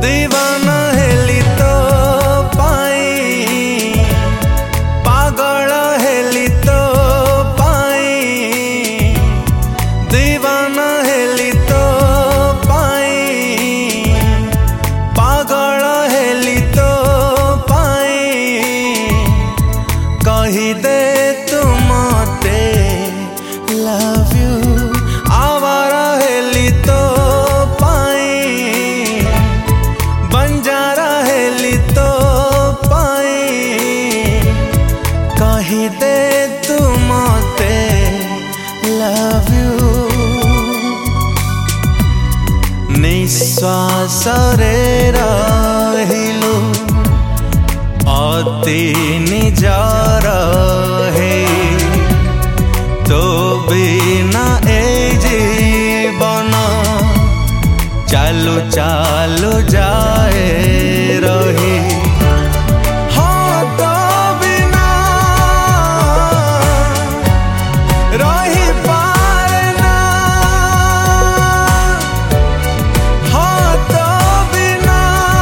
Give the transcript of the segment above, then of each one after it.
दीवाना हेली तो पाई, पागल हेली तो पाई, दीवाना हेली तो पाई, पागल हेली तो पाई, कही दे तू मते लव यू, आवारा हेली तो पाई, बंजारा हेली तो पाई, कही दे तू मते लव यू। निश्वास रे रहिलु अति निजार हे, तो बिना ए जीवन चालू चालू जाए रही। हाँ तो बिना रही पारे ना, हाँ तो बिना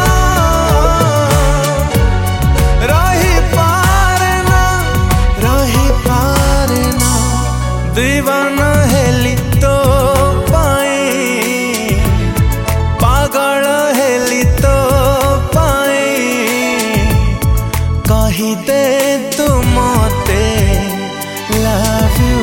रही पारे ना, रही पारे ना, दीवाना हेली तो पाई, पागल हेली तो पाई, कही दे तू मते लव यू।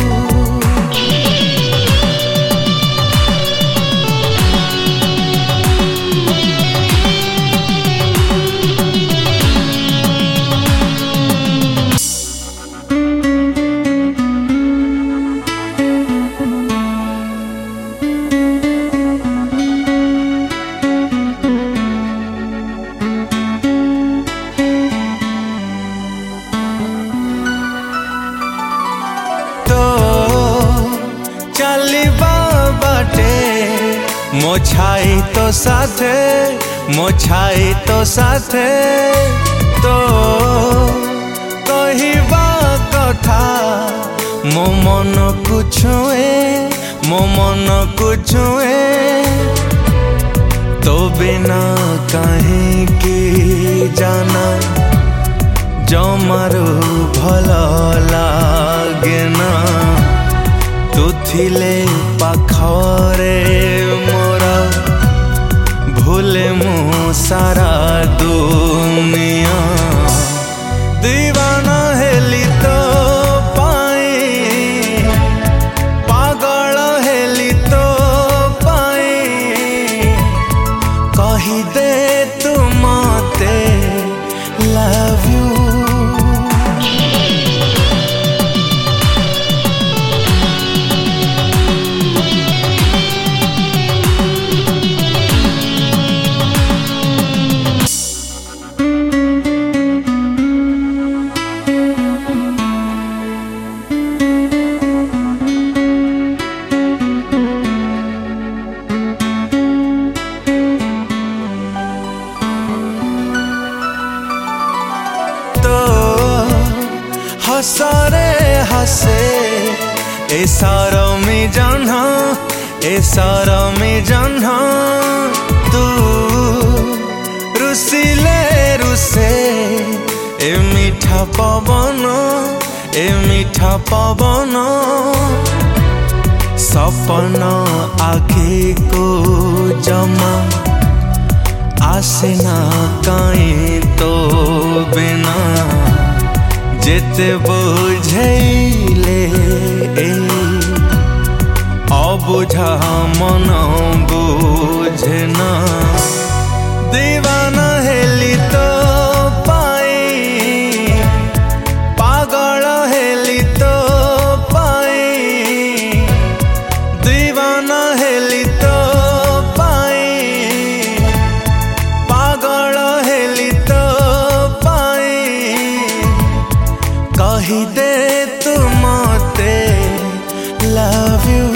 मो छाई तो साथे, मो छाई तो साथे, तो कहिबा कथा मो मन को छुए, मो मन को छुए, तो बिना कहीं की जाना जमारू भला लागे ना, तू थिले पाखरे मोरा भूले मु सारा दुनिया, दीवाना हेली तो पाई, पागल हेली तो पाई, कही दे तू मते लव यू। हसरे हसे ए सारमी जन्हा, ए सारमी जन्हा, तू रुसिले रुसे ए मीठा पवन, ए मीठा पवन, सपना आँखी को जमा आसना कहीं तो बिना, जेते बुझैले अबुझा मन बुझे ना, दीवाना हेली तो पाई, पागल हेली तो पाई, दीवाना हेली तो पाई, पागल हेली तो पाई, कही दे तू मते लव यू,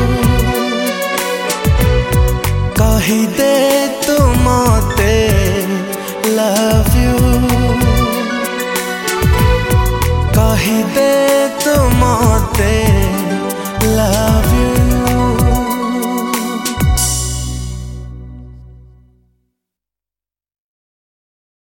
कही दे तू मते लव यू, कही दे तू मते